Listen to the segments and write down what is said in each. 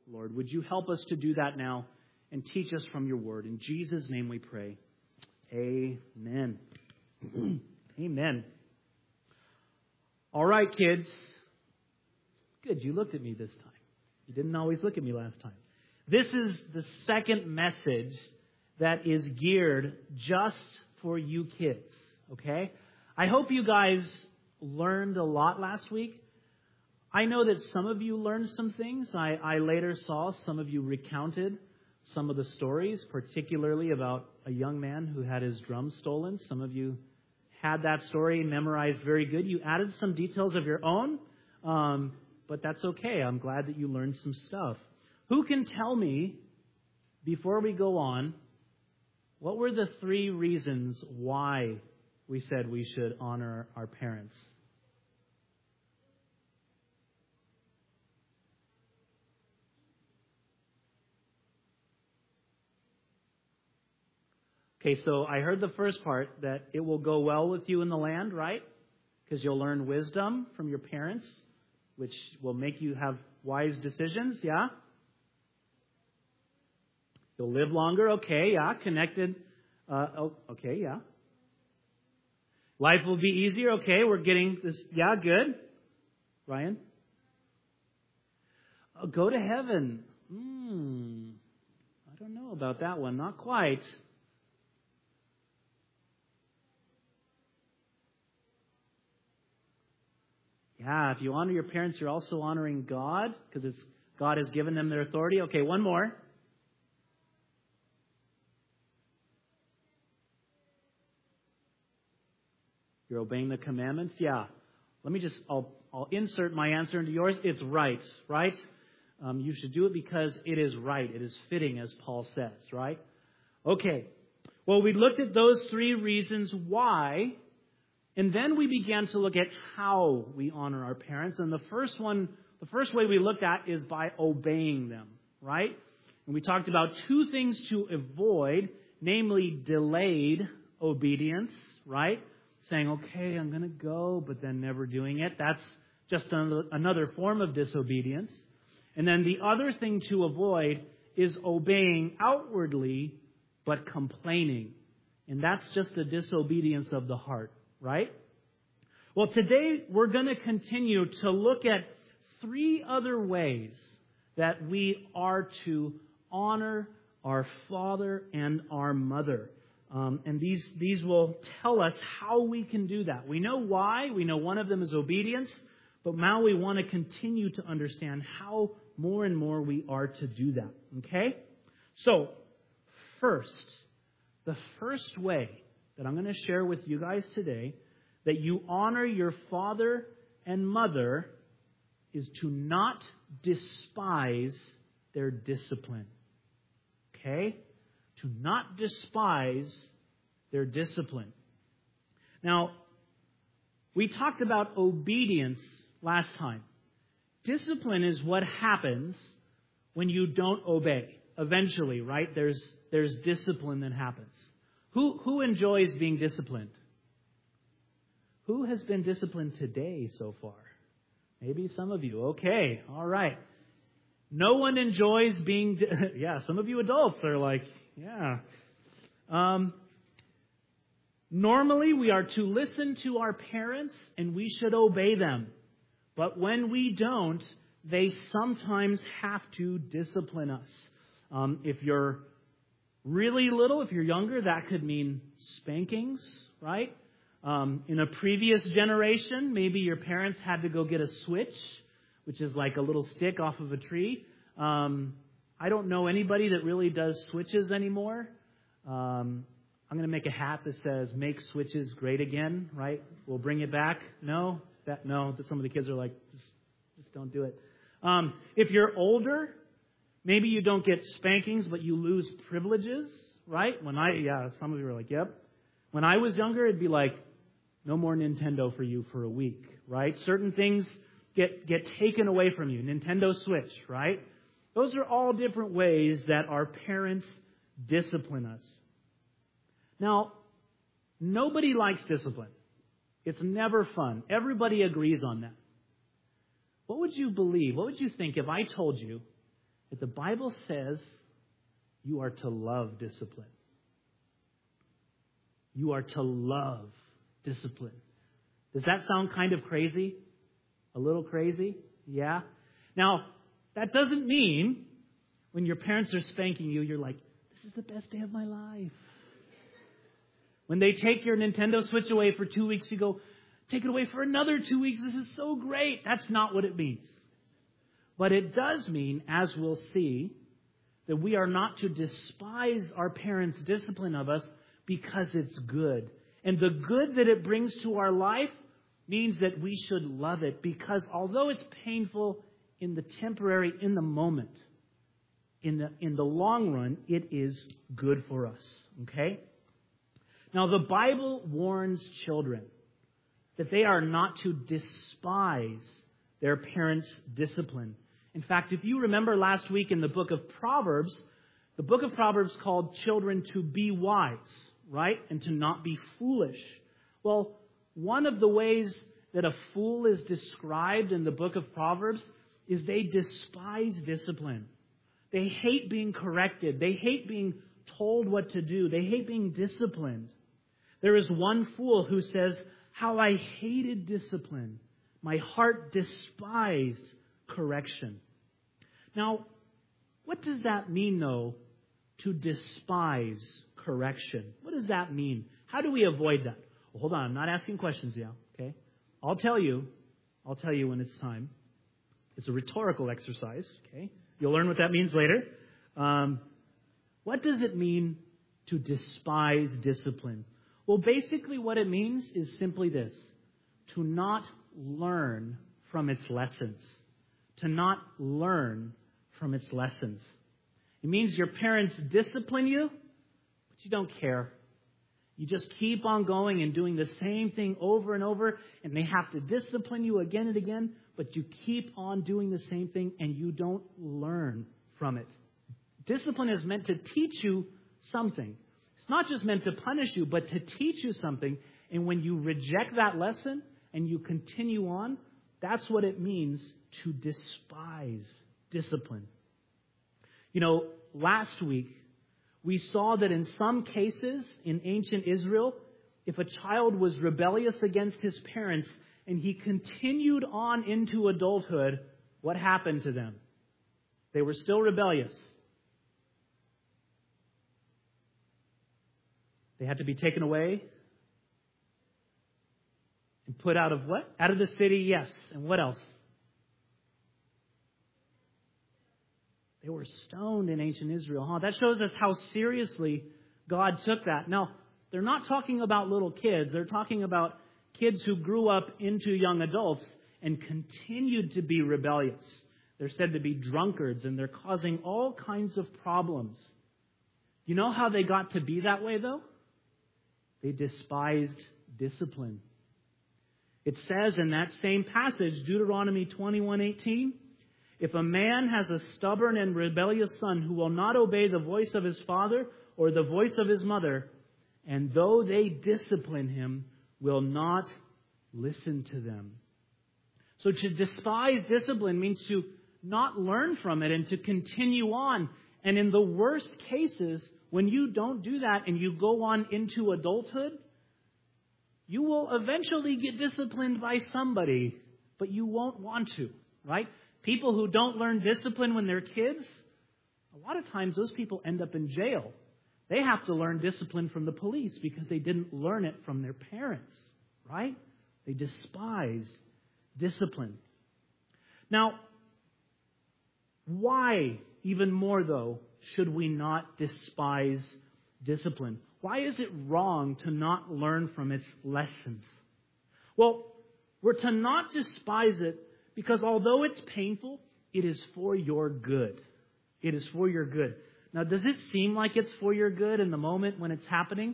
Lord. Would you help us to do that now and teach us from your word? In Jesus' name we pray. Amen. Amen. All right, kids. Good, you looked at me this time. You didn't always look at me last time. This is the second message that is geared just for you kids, okay? I hope you guys learned a lot last week. I know that some of you learned some things. I later saw some of you recounted some of the stories, particularly about a young man who had his drum stolen. Some of you had that story memorized very good. You added some details of your own, but that's okay. I'm glad that you learned some stuff. Who can tell me, before we go on, what were the 3 reasons why we said we should honor our parents? Okay, so I heard the first part, that it will go well with you in the land, right? Because you'll learn wisdom from your parents, which will make you have wise decisions, yeah? You'll live longer, okay, yeah, connected. Okay, yeah. Life will be easier, okay, we're getting this, yeah, good. Ryan? Go to heaven. I don't know about that one, not quite. Yeah, if you honor your parents, you're also honoring God, because God has given them their authority. Okay, one more. You're obeying the commandments? Yeah. Let me I'll insert my answer into yours. It's right? You should do it because it is right. It is fitting, as Paul says, right? Okay. Well, we looked at those 3 reasons why, and then we began to look at how we honor our parents. And the first way we looked at is by obeying them, right? And we talked about 2 things to avoid, namely delayed obedience, right? Saying, okay, I'm going to go, but then never doing it. That's just another form of disobedience. And then the other thing to avoid is obeying outwardly, but complaining. And that's just a disobedience of the heart, right? Well, today we're going to continue to look at 3 other ways that we are to honor our father and our mother. And these will tell us how we can do that. We know why. We know one of them is obedience. But now we want to continue to understand how more and more we are to do that. Okay? So, the first way that I'm going to share with you guys today that you honor your father and mother is to not despise their discipline. Okay? To not despise their discipline. Now, we talked about obedience last time. Discipline is what happens when you don't obey. Eventually, right? There's discipline that happens. Who enjoys being disciplined? Who has been disciplined today so far? Maybe some of you. Okay, all right. No one enjoys being... yeah, some of you adults are like, yeah. Normally, we are to listen to our parents and we should obey them. But when we don't, they sometimes have to discipline us. If you're really little, if you're younger, that could mean spankings, right? In a previous generation, maybe your parents had to go get a switch, which is like a little stick off of a tree. I don't know anybody that really does switches anymore. I'm going to make a hat that says, make switches great again, right? We'll bring it back. No, some of the kids are like, just don't do it. If you're older, maybe you don't get spankings, but you lose privileges, right? Some of you are like, yep. When I was younger, it'd be like, no more Nintendo for you for a week, right? Certain things get taken away from you. Nintendo Switch, right? Those are all different ways that our parents discipline us. Now, nobody likes discipline. It's never fun. Everybody agrees on that. What would you believe? What would you think if I told you that the Bible says you are to love discipline. You are to love discipline. Does that sound kind of crazy? A little crazy? Yeah? Now, that doesn't mean when your parents are spanking you, you're like, this is the best day of my life. When they take your Nintendo Switch away for 2 weeks, you go, take it away for another 2 weeks. This is so great. That's not what it means. But it does mean, as we'll see, that we are not to despise our parents' discipline of us because it's good. And the good that it brings to our life means that we should love it, because although it's painful in the temporary, in the moment, in the long run, it is good for us. Okay? Now, the Bible warns children that they are not to despise their parents' discipline. In fact, if you remember last week in the book of Proverbs called children to be wise, right? And to not be foolish. Well, one of the ways that a fool is described in the book of Proverbs is they despise discipline. They hate being corrected. They hate being told what to do. They hate being disciplined. There is one fool who says, how I hated discipline. My heart despised correction. Now, what does that mean, though, to despise correction? What does that mean? How do we avoid that? Well, hold on, I'm not asking questions yet, okay? I'll tell you when it's time. It's a rhetorical exercise, okay? You'll learn what that means later. What does it mean to despise discipline? Well, basically what it means is simply this: to not learn from its lessons. To not learn from its lessons. It means your parents discipline you, but you don't care. You just keep on going and doing the same thing over and over, and they have to discipline you again and again, but you keep on doing the same thing and you don't learn from it. Discipline is meant to teach you something. It's not just meant to punish you, but to teach you something. And when you reject that lesson and you continue on, that's what it means to despise discipline. You know, last week, we saw that in some cases in ancient Israel, if a child was rebellious against his parents and he continued on into adulthood, what happened to them? They were still rebellious. They had to be taken away and put out of what? Out of the city, yes. And what else? They were stoned in ancient Israel. That shows us how seriously God took that. Now, they're not talking about little kids. They're talking about kids who grew up into young adults and continued to be rebellious. They're said to be drunkards, and they're causing all kinds of problems. You know how they got to be that way, though? They despised discipline. It says in that same passage, Deuteronomy 21:18, if a man has a stubborn and rebellious son who will not obey the voice of his father or the voice of his mother, and though they discipline him, will not listen to them. So to despise discipline means to not learn from it and to continue on. And in the worst cases, when you don't do that and you go on into adulthood, you will eventually get disciplined by somebody, but you won't want to, right? People who don't learn discipline when they're kids, a lot of times those people end up in jail. They have to learn discipline from the police because they didn't learn it from their parents, right? They despised discipline. Now, why, even more though, should we not despise discipline? Why is it wrong to not learn from its lessons? Well, we're to not despise it because although it's painful, it is for your good. It is for your good. Now, does it seem like it's for your good in the moment when it's happening?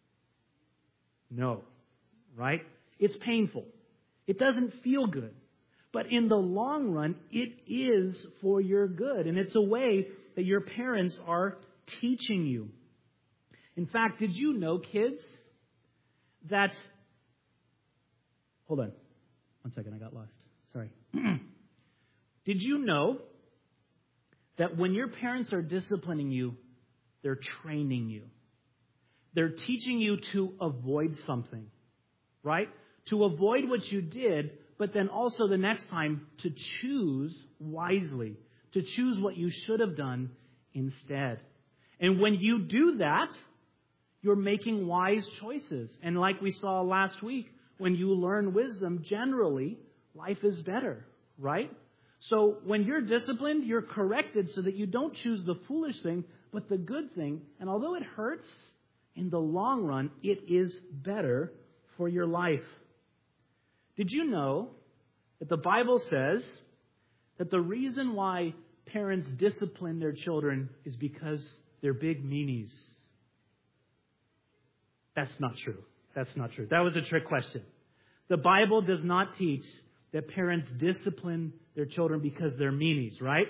No, right? It's painful. It doesn't feel good. But in the long run, it is for your good. And it's a way that your parents are teaching you. In fact, did you know, kids, that... Hold on. 1 second, I got lost. Sorry. Did you know that when your parents are disciplining you, they're training you. They're teaching you to avoid something, right? To avoid what you did, but then also the next time to choose wisely, to choose what you should have done instead. And when you do that, you're making wise choices. And like we saw last week, when you learn wisdom, generally, life is better, right? So when you're disciplined, you're corrected so that you don't choose the foolish thing, but the good thing. And although it hurts, in the long run, it is better for your life. Did you know that the Bible says that the reason why parents discipline their children is because they're big meanies? That's not true. That's not true. That was a trick question. The Bible does not teach that parents discipline their children because they're meanies, right?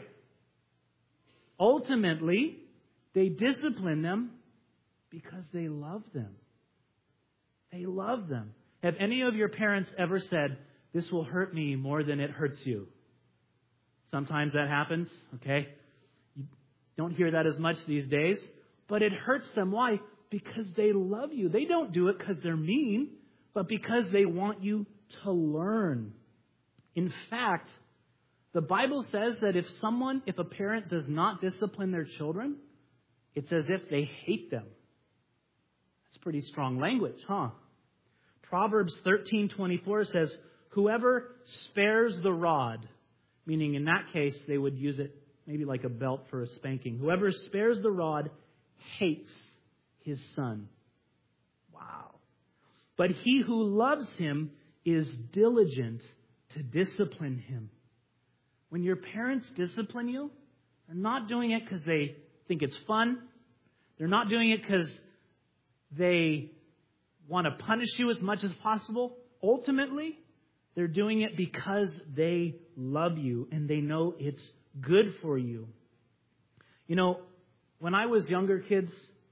Ultimately, they discipline them because they love them. They love them. Have any of your parents ever said, "This will hurt me more than it hurts you"? Sometimes that happens, okay? You don't hear that as much these days, but it hurts them. Why? Because they love you. They don't do it because they're mean, but because they want you to learn. In fact, the Bible says that if a parent does not discipline their children, it's as if they hate them. That's pretty strong language, huh? Proverbs 13:24 says, "Whoever spares the rod," meaning in that case they would use it maybe like a belt for a spanking. "Whoever spares the rod hates his son." Wow. "But he who loves him is diligent to discipline him." When your parents discipline you, they're not doing it because they think it's fun. They're not doing it because they want to punish you as much as possible. Ultimately, they're doing it because they love you and they know it's good for you. You know, when I was younger, kids,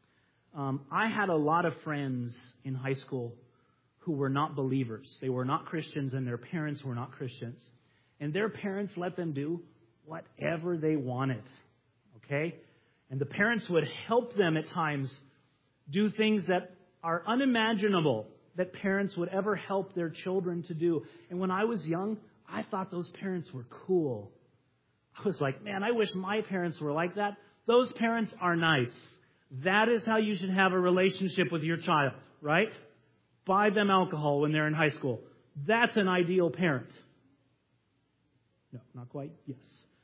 I had a lot of friends in high school who were not believers. They were not Christians and their parents were not Christians. And their parents let them do whatever they wanted. Okay? And the parents would help them at times do things that are unimaginable that parents would ever help their children to do. And when I was young, I thought those parents were cool. I was like, man, I wish my parents were like that. Those parents are nice. That is how you should have a relationship with your child, right? Buy them alcohol when they're in high school. That's an ideal parent. No, not quite. Yes.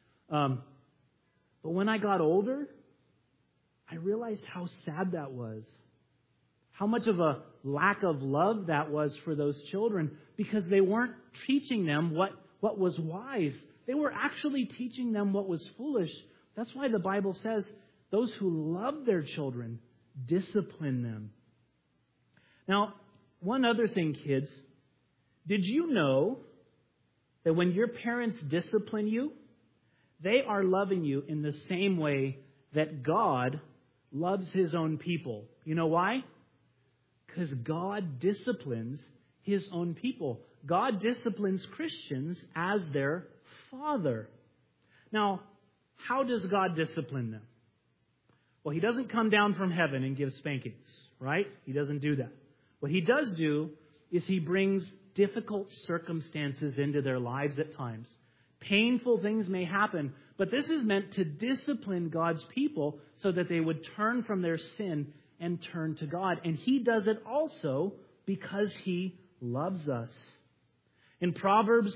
But when I got older, I realized how sad that was. How much of a lack of love that was for those children, because they weren't teaching them what was wise. They were actually teaching them what was foolish. That's why the Bible says those who love their children discipline them. Now, one other thing, kids. Did you know that when your parents discipline you, they are loving you in the same way that God loves His own people? You know why? Because God disciplines His own people. God disciplines Christians as their Father. Now, how does God discipline them? Well, He doesn't come down from heaven and give spankings, right? He doesn't do that. What He does do is He brings difficult circumstances into their lives at times. Painful things may happen, but this is meant to discipline God's people so that they would turn from their sin and turn to God. And He does it also because He loves us. In Proverbs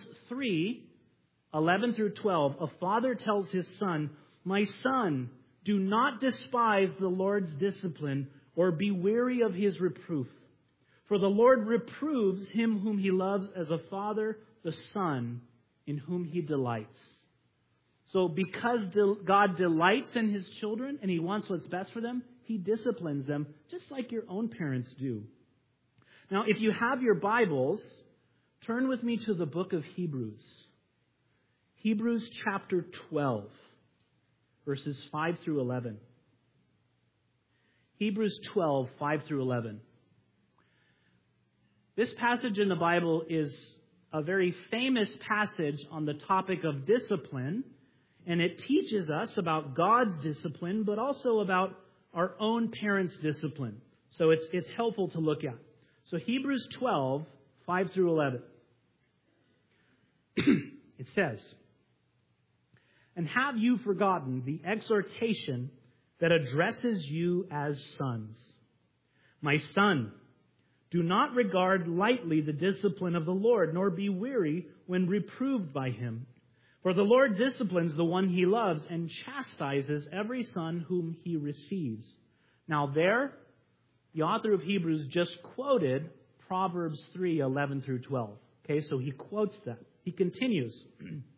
3:11-12, a father tells his son, "My son, do not despise the Lord's discipline or be weary of His reproof. For the Lord reproves him whom He loves as a father the son in whom He delights." So because God delights in His children and He wants what's best for them, He disciplines them just like your own parents do. Now, if you have your Bibles, turn with me to the book of Hebrews. Hebrews chapter 12, verses 5-11. Hebrews 12, 5-11. This passage in the Bible is a very famous passage on the topic of discipline. And it teaches us about God's discipline, but also about our own parents' discipline. So it's helpful to look at. So Hebrews 12, 5 through 11. It says, "And have you forgotten the exhortation that addresses you as sons? My son, do not regard lightly the discipline of the Lord, nor be weary when reproved by him. For the Lord disciplines the one he loves and chastises every son whom he receives." Now there, the author of Hebrews just quoted Proverbs 3, 11 through 12. Okay, so he quotes that. He continues,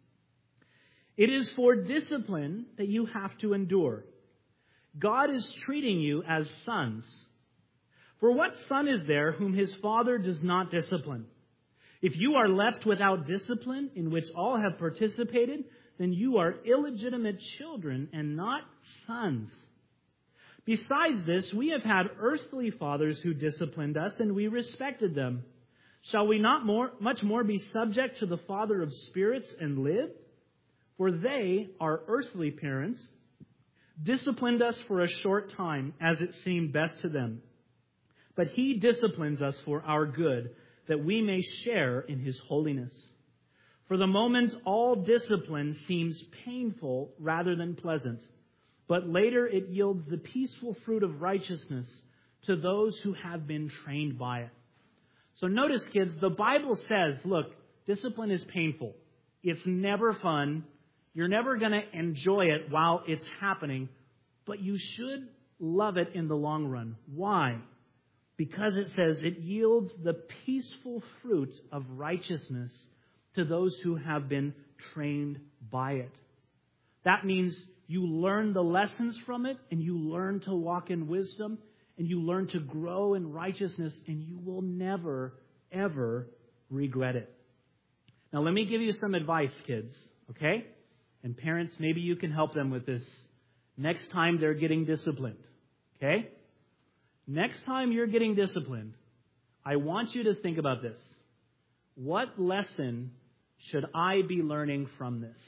"It is for discipline that you have to endure. God is treating you as sons. For what son is there whom his father does not discipline? If you are left without discipline, in which all have participated, then you are illegitimate children and not sons. Besides this, we have had earthly fathers who disciplined us, and we respected them. Shall we not much more be subject to the Father of spirits and live? For they, our earthly parents, disciplined us for a short time, as it seemed best to them. But he disciplines us for our good, that we may share in his holiness. For the moment, all discipline seems painful rather than pleasant, but later it yields the peaceful fruit of righteousness to those who have been trained by it." So notice, kids, the Bible says, look, discipline is painful. It's never fun. You're never going to enjoy it while it's happening, but you should love it in the long run. Why? Because it says it yields the peaceful fruit of righteousness to those who have been trained by it. That means you learn the lessons from it, and you learn to walk in wisdom, and you learn to grow in righteousness, and you will never, ever regret it. Now, let me give you some advice, kids, okay? And parents, maybe you can help them with this next time they're getting disciplined, okay? Next time you're getting disciplined, I want you to think about this. What lesson should I be learning from this?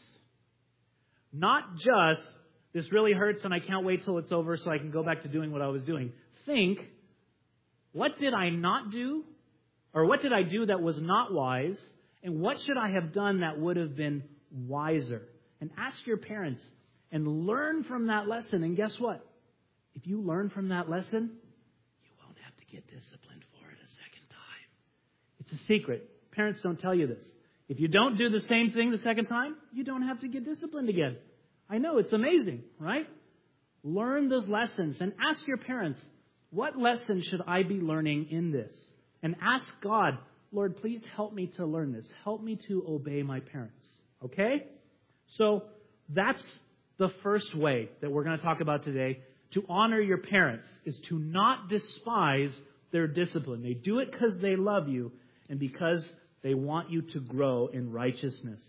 Not just, this really hurts and I can't wait till it's over so I can go back to doing what I was doing. Think, what did I not do? Or what did I do that was not wise? And what should I have done that would have been wiser? And ask your parents and learn from that lesson. And guess what? If you learn from that lesson, you won't have to get disciplined for it a second time. It's a secret. Parents don't tell you this. If you don't do the same thing the second time, you don't have to get disciplined again. I know, it's amazing, right? Learn those lessons and ask your parents, what lesson should I be learning in this? And ask God, Lord, please help me to learn this. Help me to obey my parents. Okay? So that's the first way that we're going to talk about today. To honor your parents is to not despise their discipline. They do it because they love you and because they want you to grow in righteousness.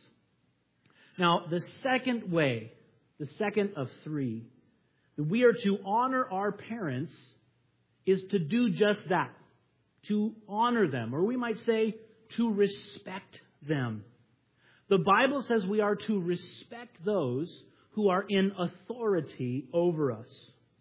Now, the second way, the second of three, that we are to honor our parents is to do just that. To honor them, or we might say to respect them. The Bible says we are to respect those who are in authority over us.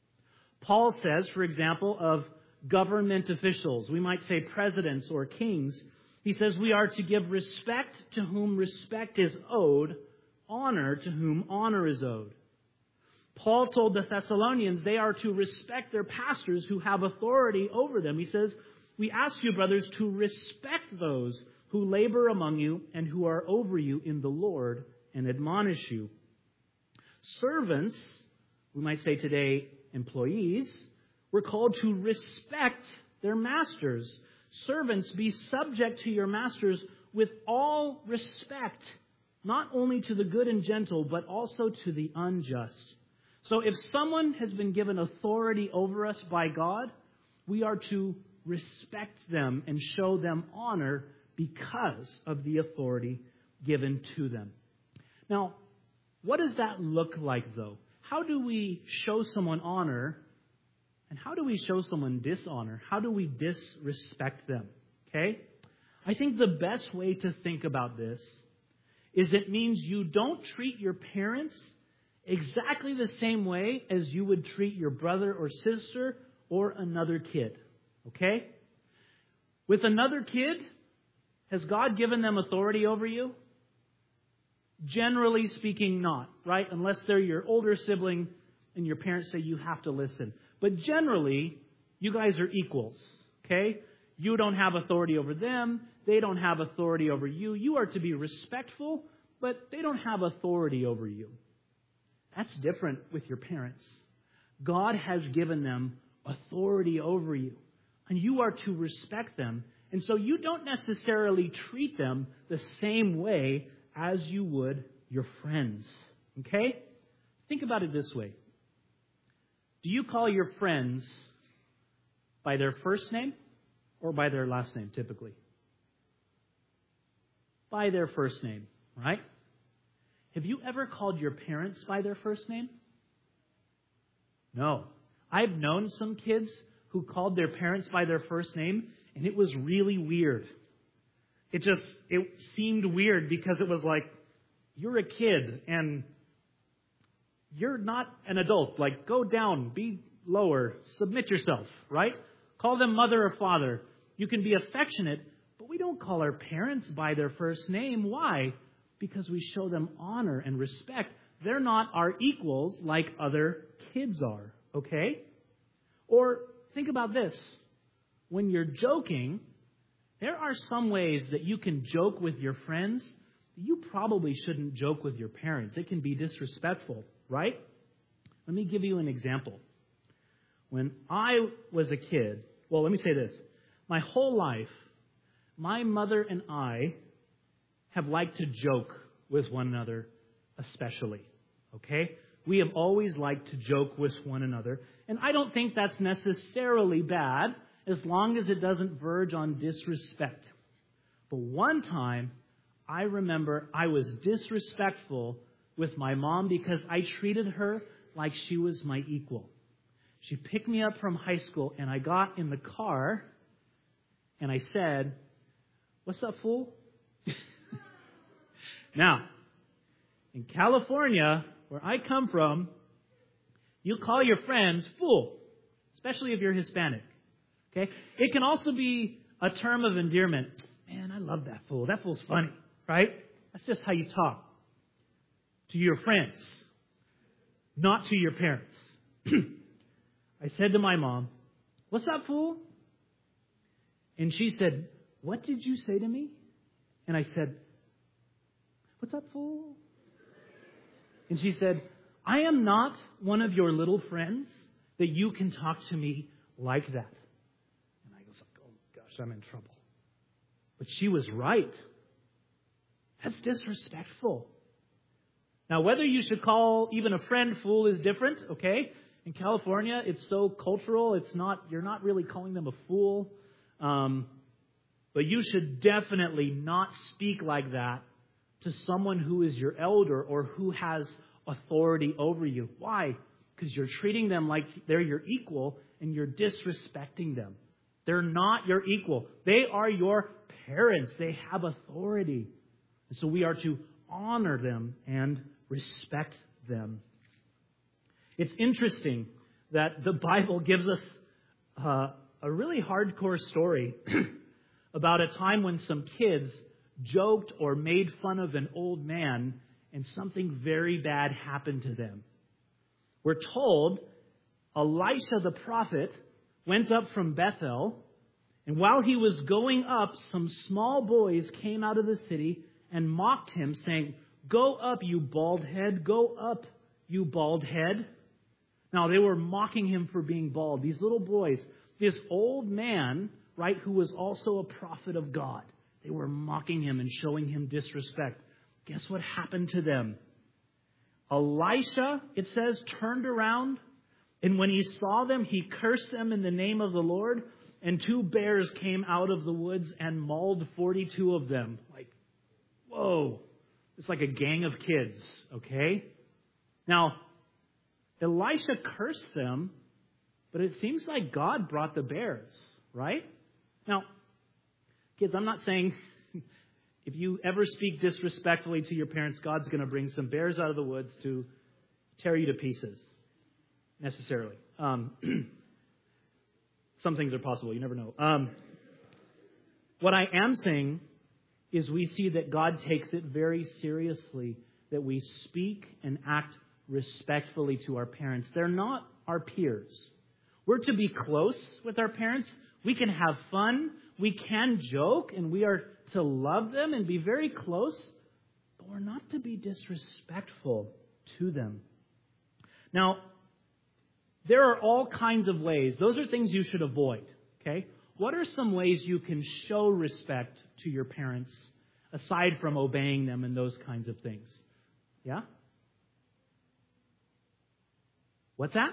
Paul says, for example, of government officials, we might say presidents or kings, he says we are to give respect to whom respect is owed, honor to whom honor is owed. Paul told the Thessalonians they are to respect their pastors who have authority over them. He says, we ask you, brothers, to respect those who labor among you and who are over you in the Lord and admonish you. Servants, we might say today employees, we're called to respect their masters. Servants, be subject to your masters with all respect, not only to the good and gentle, but also to the unjust. So if someone has been given authority over us by God, we are to respect them and show them honor because of the authority given to them. Now, what does that look like, though? How do we show someone honor, and how do we show someone dishonor? How do we disrespect them? Okay? I think the best way to think about this is it means you don't treat your parents exactly the same way as you would treat your brother or sister or another kid. Okay? With another kid, has God given them authority over you? Generally speaking, not, right? Unless they're your older sibling and your parents say you have to listen. But generally, you guys are equals, okay? You don't have authority over them. They don't have authority over you. You are to be respectful, but they don't have authority over you. That's different with your parents. God has given them authority over you, and you are to respect them. And so you don't necessarily treat them the same way as you would your friends. Okay? Think about it this way. Do you call your friends by their first name or by their last name typically? By their first name, right? Have you ever called your parents by their first name? No. I've known some kids who called their parents by their first name, and it was really weird. It seemed weird because it was like, you're a kid and you're not an adult. Like, go down, be lower, submit yourself, right? Call them mother or father. You can be affectionate, but we don't call our parents by their first name. Why? Because we show them honor and respect. They're not our equals like other kids are, okay? Or think about this. When you're joking, there are some ways that you can joke with your friends. You probably shouldn't joke with your parents. It can be disrespectful, right? Let me give you an example. When I was a kid, well, let me say this. My whole life, my mother and I have liked to joke with one another, especially, okay? We have always liked to joke with one another, and I don't think that's necessarily bad as long as it doesn't verge on disrespect. But one time, I remember I was disrespectful with my mom because I treated her like she was my equal. She picked me up from high school, and I got in the car, and I said, "What's up, fool?" Now, in California, where I come from, you call your friends fool, especially if you're Hispanic. Okay? It can also be a term of endearment. Man, I love that fool. That fool's funny, right? That's just how you talk to your friends, not to your parents. I said to my mom, "What's up, fool?" And she said, "What did you say to me?" And I said, "What's up, fool?" And she said, "I am not one of your little friends that you can talk to me like that." And I was like, oh gosh, I'm in trouble. But she was right. That's disrespectful. Now, whether you should call even a friend fool is different, okay? In California, it's so cultural. You're not really calling them a fool. But you should definitely not speak like that to someone who is your elder or who has authority over you. Why? Because you're treating them like they're your equal and you're disrespecting them. They're not your equal. They are your parents. They have authority. And so we are to honor them and respect them. It's interesting that the Bible gives us a really hardcore story about a time when some kids joked or made fun of an old man and something very bad happened to them. We're told Elisha the prophet went up from Bethel, and while he was going up, some small boys came out of the city and mocked him, saying, "Go up, you bald head. Go up, you bald head." Now, they were mocking him for being bald. These little boys, this old man, right, who was also a prophet of God, they were mocking him and showing him disrespect. Guess what happened to them? Elisha, it says, turned around, and when he saw them, he cursed them in the name of the Lord, and 2 bears came out of the woods and mauled 42 of them. Like, whoa. It's like a gang of kids, okay? Now, Elisha cursed them, but it seems like God brought the bears, right? Now, kids, I'm not saying if you ever speak disrespectfully to your parents, God's going to bring some bears out of the woods to tear you to pieces, necessarily. Some things are possible. You never know. What I am saying is we see that God takes it very seriously that we speak and act respectfully to our parents. They're not our peers. We're to be close with our parents. We can have fun. We can joke, and we are to love them and be very close. But we're not to be disrespectful to them. Now, there are all kinds of ways. Those are things you should avoid. Okay? What are some ways you can show respect to your parents aside from obeying them and those kinds of things? Yeah? What's that?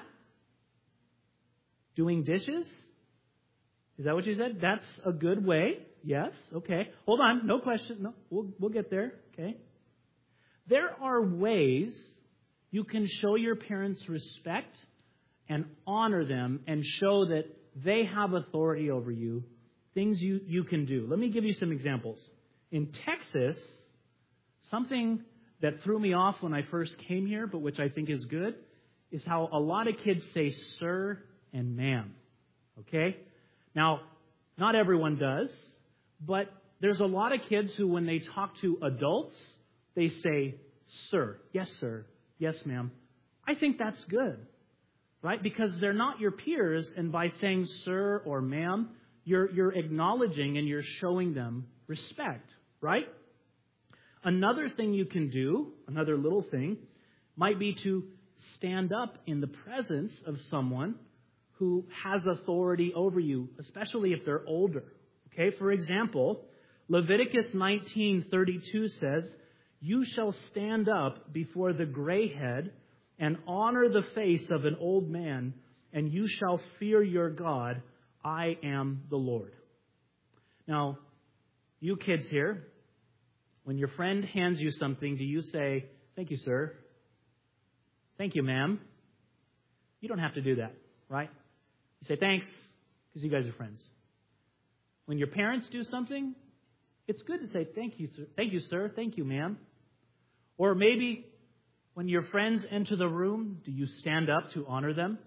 Doing dishes? Is that what you said? That's a good way. Yes. Okay. Hold on. No question. No, we'll get there. Okay. There are ways you can show your parents respect and honor them and show that they have authority over you. Things you can do. Let me give you some examples. In Texas, something that threw me off when I first came here, but which I think is good, is how a lot of kids say sir and ma'am. Okay? Now, not everyone does, but there's a lot of kids who, when they talk to adults, they say sir, yes ma'am. I think that's good, right? Because they're not your peers, and by saying sir or ma'am, you're acknowledging and you're showing them respect, right? Another thing you can do, another little thing, might be to stand up in the presence of someone who has authority over you, especially if they're older. Okay, for example, Leviticus 19:32 says, "You shall stand up before the gray head and honor the face of an old man, and you shall fear your God. I am the Lord." Now, you kids here, when your friend hands you something, do you say, "Thank you, sir"? "Thank you, ma'am"? You don't have to do that, right? You say, "Thanks," because you guys are friends. When your parents do something, it's good to say, "Thank you, sir. Thank you, sir. Thank you, ma'am." Or maybe when your friends enter the room, do you stand up to honor them?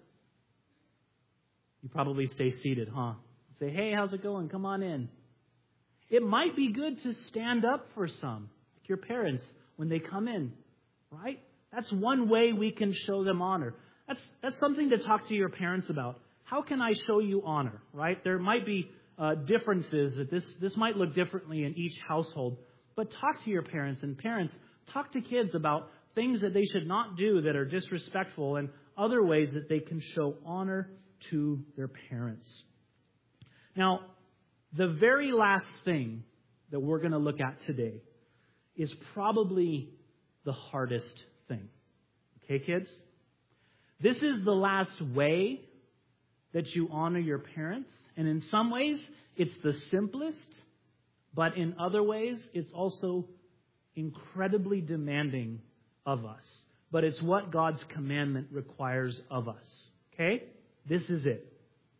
You probably stay seated, huh? Say, "Hey, how's it going? Come on in." It might be good to stand up for some, like your parents, when they come in, right? That's one way we can show them honor. That's something to talk to your parents about. How can I show you honor, right? There might be differences that this might look differently in each household. But talk to your parents, and parents, talk to kids about things that they should not do that are disrespectful and other ways that they can show honor to their parents. Now, the very last thing that we're going to look at today is probably the hardest thing. Okay, kids? This is the last way that you honor your parents. And in some ways, it's the simplest. But in other ways, it's also incredibly demanding of us. But it's what God's commandment requires of us. Okay? This is it.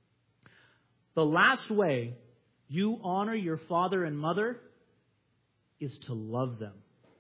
The last way you honor your father and mother is to love them.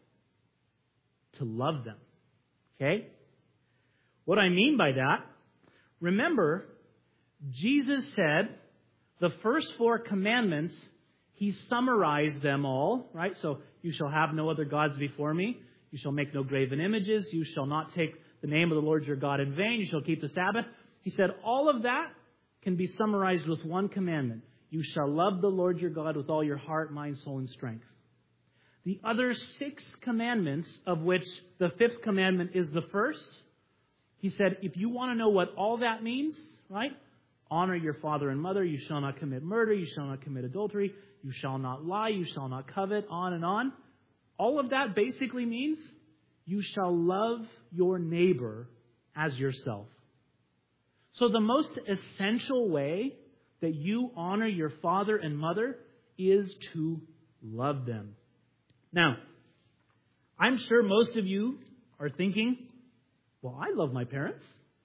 To love them. Okay? What I mean by that, remember, Jesus said the first 4 commandments, He summarized them all, right? So, you shall have no other gods before me. You shall make no graven images. You shall not take the name of the Lord your God in vain. You shall keep the Sabbath. He said all of that can be summarized with one commandment. You shall love the Lord your God with all your heart, mind, soul, and strength. The other 6 commandments, of which the 5th commandment is the first, He said, if you want to know what all that means, right? Honor your father and mother. You shall not commit murder. You shall not commit adultery. You shall not lie. You shall not covet. On and on. All of that basically means you shall love your neighbor as yourself. So the most essential way that you honor your father and mother is to love them. Now, I'm sure most of you are thinking, well, I love my parents.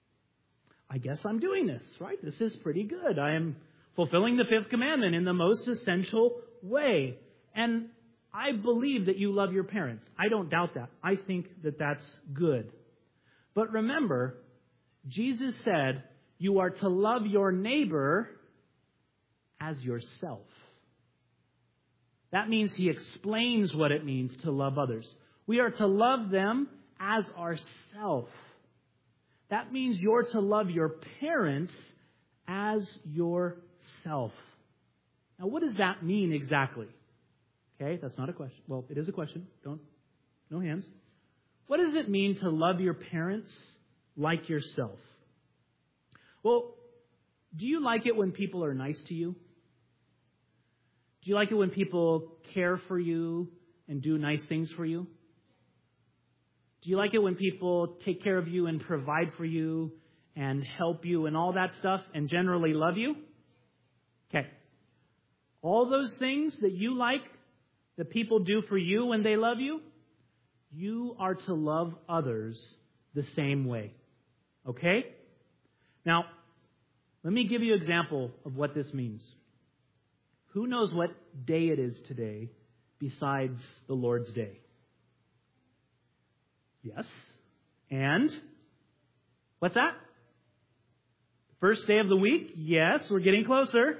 I guess I'm doing this, right? This is pretty good. I am fulfilling the 5th commandment in the most essential way. And I believe that you love your parents. I don't doubt that. I think that that's good. But remember, Jesus said you are to love your neighbor as yourself. That means he explains what it means to love others. We are to love them as ourself. That means you're to love your parents as yourself. Now, what does that mean exactly? Okay, that's not a question. Well, it is a question. No hands. What does it mean to love your parents like yourself? Well, do you like it when people are nice to you? Do you like it when people care for you and do nice things for you? Do you like it when people take care of you and provide for you and help you and all that stuff and generally love you? Okay. All those things that you like, that people do for you when they love you, you are to love others the same way. Okay? Now, let me give you an example of what this means. Who knows what day it is today besides the Lord's Day? Yes. And? What's that? First day of the week? Yes, we're getting closer.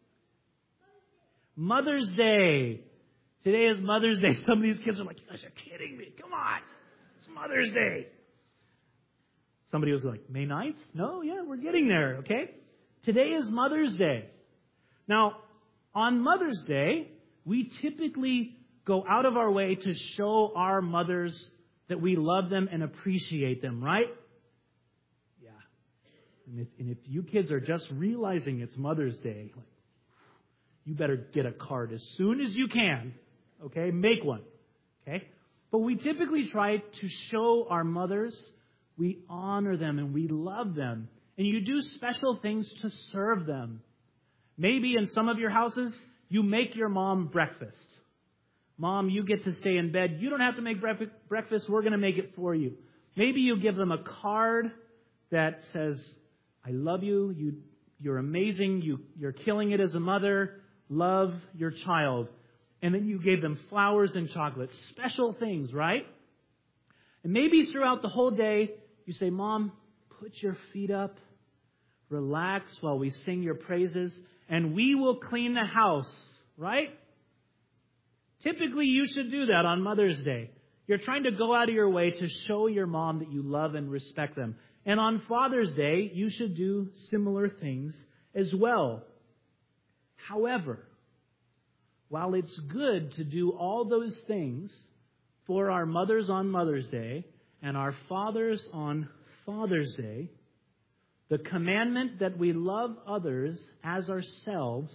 Mother's Day. Today is Mother's Day. Some of these kids are like, you guys are kidding me. Come on. It's Mother's Day. Somebody was like, May 9th? No, yeah, we're getting there, okay? Today is Mother's Day. Now, on Mother's Day, we typically go out of our way to show our mothers that we love them and appreciate them, right? Yeah. And if you kids are just realizing it's Mother's Day, like, you better get a card as soon as you can. Okay? Make one. Okay? But we typically try to show our mothers we honor them and we love them. And you do special things to serve them. Maybe in some of your houses, you make your mom breakfast. Mom, you get to stay in bed. You don't have to make breakfast. We're going to make it for you. Maybe you give them a card that says, I love you. You're amazing. You're killing it as a mother. Love your child. And then you gave them flowers and chocolate. Special things, right? And maybe throughout the whole day, you say, Mom, put your feet up. Relax while we sing your praises. And we will clean the house, right? Typically, you should do that on Mother's Day. You're trying to go out of your way to show your mom that you love and respect them. And on Father's Day, you should do similar things as well. However, while it's good to do all those things for our mothers on Mother's Day and our fathers on Father's Day, the commandment that we love others as ourselves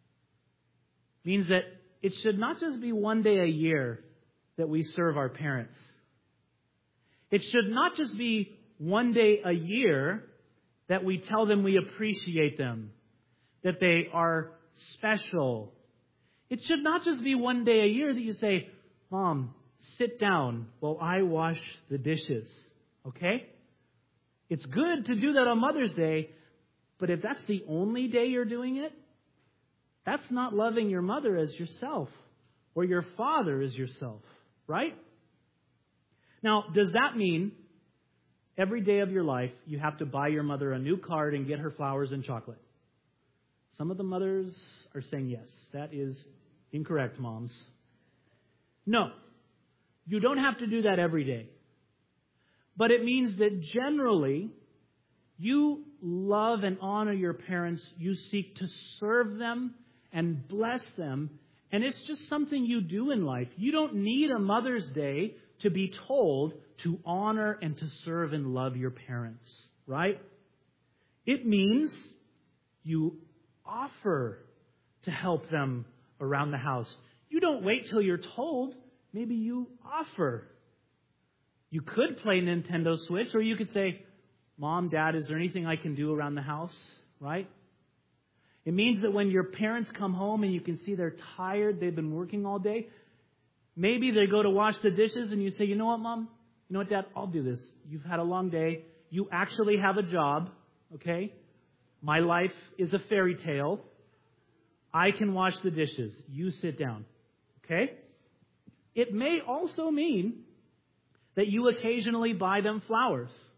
means that it should not just be one day a year that we serve our parents. It should not just be one day a year that we tell them we appreciate them, that they are special. It should not just be one day a year that you say, Mom, sit down while I wash the dishes. Okay? It's good to do that on Mother's Day, but if that's the only day you're doing it, that's not loving your mother as yourself or your father as yourself, right? Now, does that mean every day of your life you have to buy your mother a new card and get her flowers and chocolate? Some of the mothers are saying yes. That is incorrect, moms. No, you don't have to do that every day. But it means that generally, you love and honor your parents. You seek to serve them and bless them. And it's just something you do in life. You don't need a Mother's Day to be told to honor and to serve and love your parents, right? It means you offer to help them around the house. You don't wait till you're told. Maybe you offer. You could play Nintendo Switch, or you could say, Mom, Dad, is there anything I can do around the house? Right? It means that when your parents come home and you can see they're tired, they've been working all day, maybe they go to wash the dishes and you say, you know what, Mom? You know what, Dad? I'll do this. You've had a long day. You actually have a job, okay? My life is a fairy tale. I can wash the dishes. You sit down, okay? It may also mean that you occasionally buy them flowers.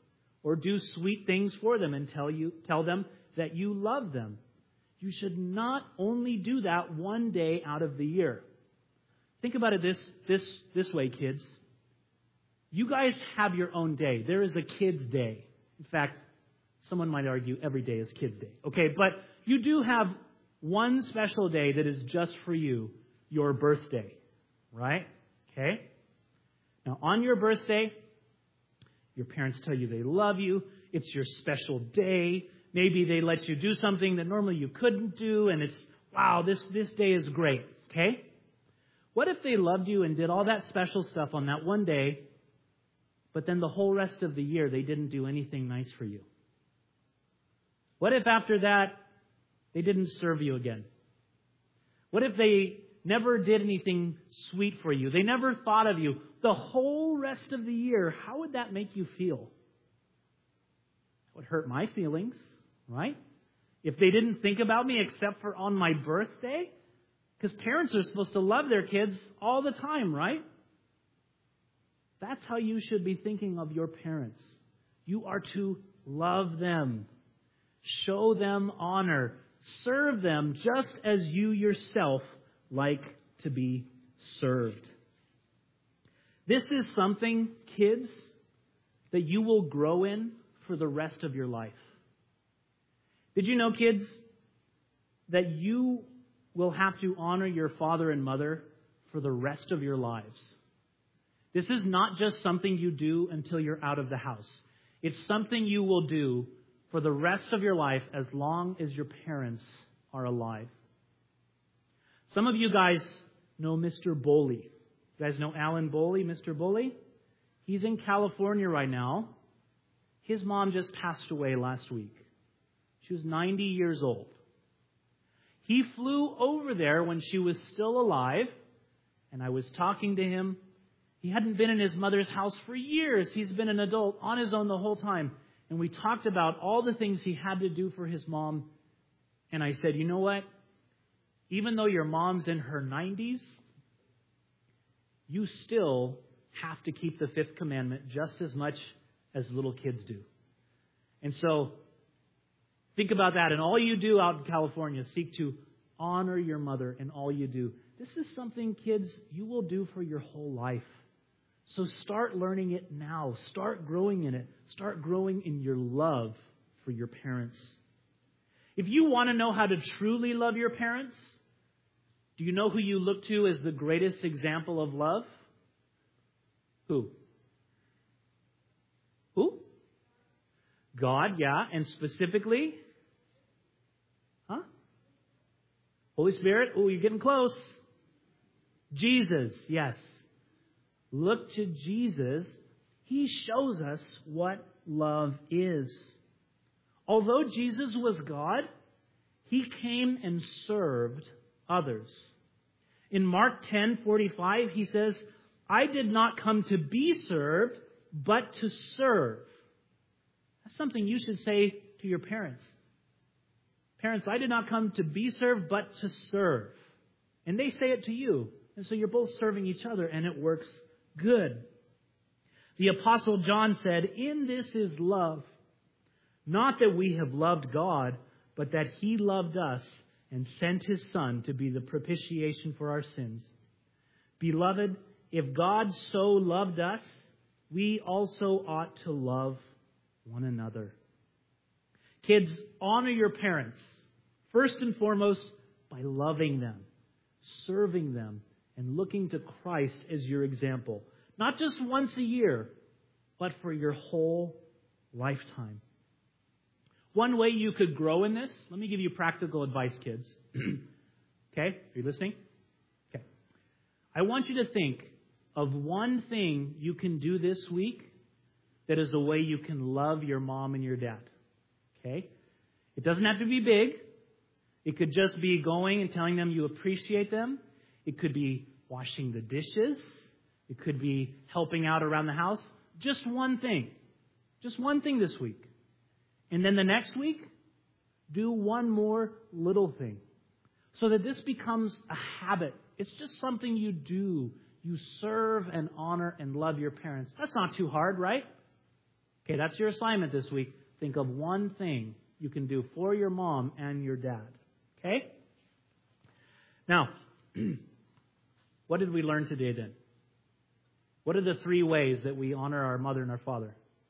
or do sweet things for them and tell them that you love them. You should not only do that one day out of the year. Think about it this way, kids. You guys have your own day. There is a kids' day. In fact, someone might argue every day is kids' day. Okay, but you do have one special day that is just for you, your birthday, right? Okay? Now, on your birthday, your parents tell you they love you. It's your special day. Maybe they let you do something that normally you couldn't do, and it's, wow, this day is great, okay? What if they loved you and did all that special stuff on that one day, but then the whole rest of the year they didn't do anything nice for you? What if after that they didn't serve you again? What if they never did anything sweet for you? They never thought of you the whole rest of the year. How would that make you feel? It would hurt my feelings, right? If they didn't think about me except for on my birthday? Because parents are supposed to love their kids all the time, right? That's how you should be thinking of your parents. You are to love them, show them honor, serve them just as you yourself like to be served. This is something, kids, that you will grow in for the rest of your life. Did you know, kids, that you will have to honor your father and mother for the rest of your lives? This is not just something you do until you're out of the house. It's something you will do for the rest of your life as long as your parents are alive. Some of you guys know Mr. Boley. You guys know Alan Boley, Mr. Boley? He's in California right now. His mom just passed away last week. She was 90 years old. He flew over there when she was still alive, and I was talking to him. He hadn't been in his mother's house for years. He's been an adult on his own the whole time. And we talked about all the things he had to do for his mom. And I said, you know what? Even though your mom's in her 90s, you still have to keep the fifth commandment just as much as little kids do. And so, think about that. And all you do out in California, seek to honor your mother in all you do. This is something, kids, you will do for your whole life. So start learning it now. Start growing in it. Start growing in your love for your parents. If you want to know how to truly love your parents, do you know who you look to as the greatest example of love? Who? Who? God, yeah. And specifically? Huh? Holy Spirit? Oh, you're getting close. Jesus, yes. Look to Jesus. He shows us what love is. Although Jesus was God, He came and served others. In Mark 10:45, He says, I did not come to be served, but to serve. That's something you should say to your parents. Parents, I did not come to be served, but to serve. And they say it to you. And so you're both serving each other, and it works good. The Apostle John said, in this is love, not that we have loved God, but that He loved us and sent His Son to be the propitiation for our sins. Beloved, if God so loved us, we also ought to love one another. Kids, honor your parents, first and foremost, by loving them, serving them, and looking to Christ as your example. Not just once a year, but for your whole lifetime. One way you could grow in this, let me give you practical advice, kids. Okay? Are you listening? Okay. I want you to think of one thing you can do this week that is a way you can love your mom and your dad. Okay? It doesn't have to be big. It could just be going and telling them you appreciate them. It could be washing the dishes. It could be helping out around the house. Just one thing. Just one thing this week. And then the next week, do one more little thing. So that this becomes a habit. It's just something you do. You serve and honor and love your parents. That's not too hard, right? Okay, that's your assignment this week. Think of one thing you can do for your mom and your dad. Okay? Now, what did we learn today then? What are the 3 ways that we honor our mother and our father?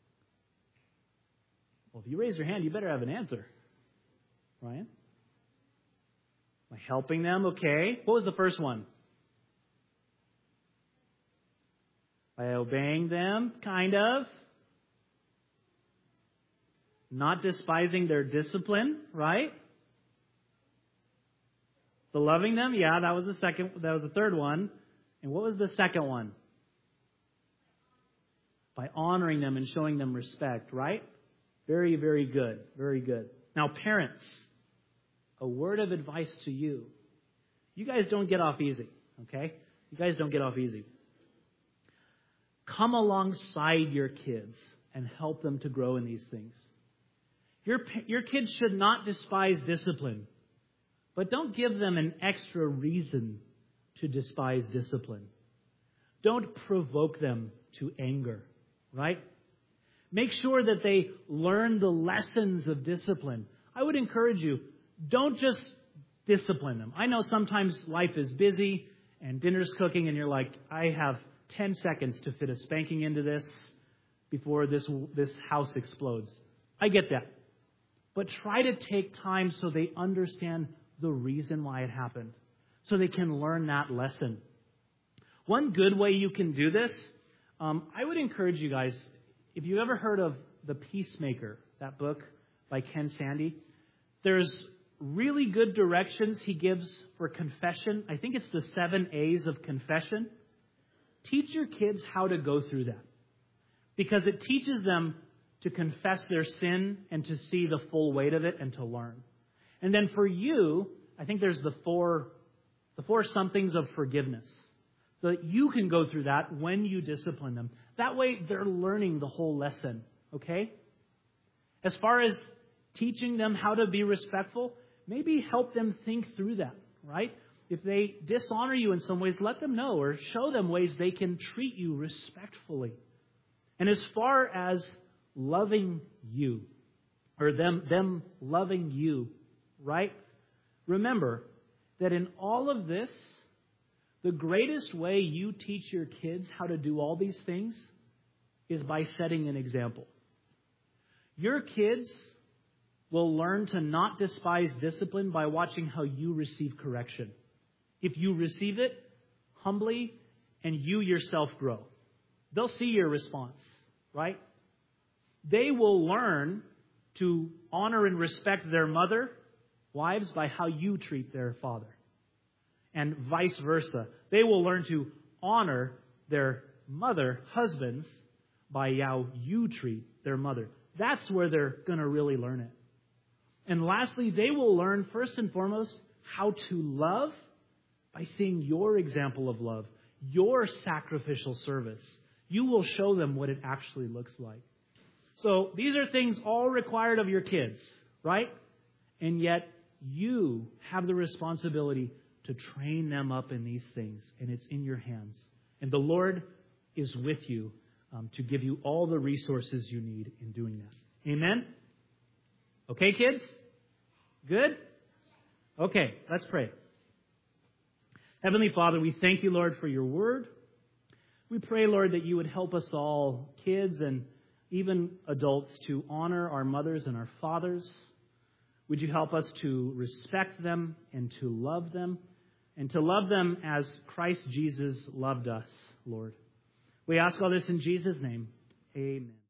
Well, if you raise your hand, you better have an answer. Ryan? By helping them, okay. What was the first one? By obeying them, kind of. Not despising their discipline, right? The loving them, yeah, that was the third one. And what was the second one? By honoring them and showing them respect, right? Very, very good. Very good. Now, parents, a word of advice to you. You guys don't get off easy, okay? You guys don't get off easy. Come alongside your kids and help them to grow in these things. Your kids should not despise discipline, but don't give them an extra reason to despise discipline. Don't provoke them to anger, right? Make sure that they learn the lessons of discipline. I would encourage you, don't just discipline them. I know sometimes life is busy and dinner's cooking and you're like, I have 10 seconds to fit a spanking into this before this house explodes. I get that. But try to take time so they understand the reason why it happened, so they can learn that lesson. One good way you can do this, I would encourage you guys, if you ever heard of The Peacemaker, that book by Ken Sande, there's really good directions he gives for confession. I think it's the 7 A's of confession. Teach your kids how to go through that, because it teaches them to confess their sin and to see the full weight of it and to learn. And then for you, I think there's the four somethings of forgiveness, so that you can go through that when you discipline them. That way they're learning the whole lesson, okay? As far as teaching them how to be respectful, maybe help them think through that, right? If they dishonor you in some ways, let them know or show them ways they can treat you respectfully. And as far as loving you, or them loving you, right? Remember that in all of this, the greatest way you teach your kids how to do all these things is by setting an example. Your kids will learn to not despise discipline by watching how you receive correction. If you receive it humbly and you yourself grow, they'll see your response, right? They will learn to honor and respect their mother, wives, by how you treat their father. And vice versa. They will learn to honor their mother, husbands, by how you treat their mother. That's where they're going to really learn it. And lastly, they will learn, first and foremost, how to love by seeing your example of love, your sacrificial service. You will show them what it actually looks like. So these are things all required of your kids, right? And yet you have the responsibility to train them up in these things, and it's in your hands. And the Lord is with you to give you all the resources you need in doing that. Amen? Okay, kids? Good? Okay, let's pray. Heavenly Father, we thank you, Lord, for your word. We pray, Lord, that you would help us all, kids and even adults, to honor our mothers and our fathers. Would you help us to respect them and to love them, and to love them as Christ Jesus loved us, Lord. We ask all this in Jesus' name. Amen.